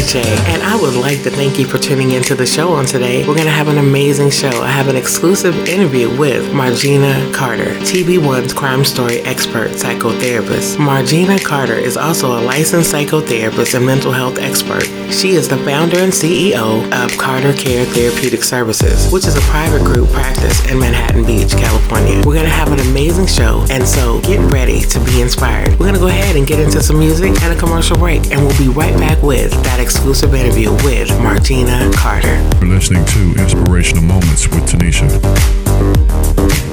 DJ, and I would like to thank you for tuning into the show on today. We're going to have an amazing show. I have an exclusive interview with Margina Carter, TV1's crime story expert psychotherapist. Margina Carter is also a licensed psychotherapist and mental health expert. She is the founder and CEO of Carter Care Therapeutic Services, which is a private group practice in Manhattan Beach, California. We're going to have an amazing show, and so get ready to be inspired. We're going to go ahead and get into some music and a commercial break, and we'll be right back with that exclusive interview with Margina Carter. You're listening to Inspirational Moments with Tanisha.